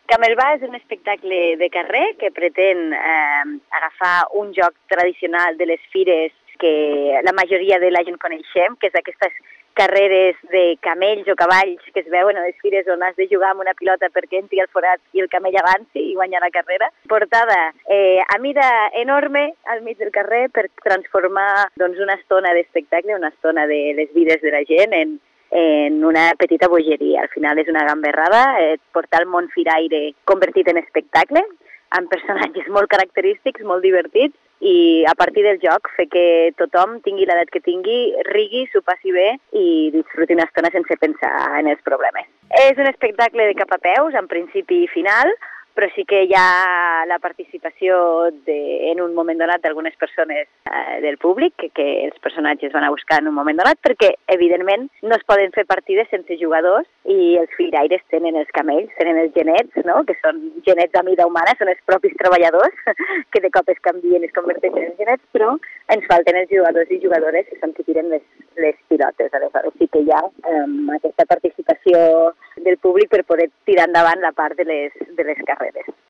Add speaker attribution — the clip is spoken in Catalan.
Speaker 1: Camelback és un espectacle de carrer que pretén agafar un joc tradicional de les fires que la majoria de la gent coneixem, que és aquestes carreres de camells o cavalls que es veuen a les fires on has de jugar amb una pilota perquè entri al forat i el camell avanci i guanya la carrera, portada a mida enorme al mig del carrer per transformar una estona d'espectacle, una estona de les vides de la gent en una petita bogeria. Al final és una gamberrada, portar el món firaire convertit en espectacle, amb personatges molt característics, molt divertits, i a partir del joc fer que tothom tingui l'edat que tingui, rigui, s'ho passi bé i disfruti una estona sense pensar en els problemes. És un espectacle de cap a peus, en principi i final, però sí que hi ha la participació en un moment donat d'algunes persones del públic que els personatges van a buscar en un moment donat, perquè, evidentment, no es poden fer partides sense jugadors i els firaires tenen els camells, tenen els genets, no? Que són genets a mida humana, són els propis treballadors que de cop es canvien i es converteixen en genets, però ens falten els jugadors i jugadores que són qui tiren les pilotes. Aleshores sí que hi ha aquesta participació del públic per poder tirar endavant la part de les carreres.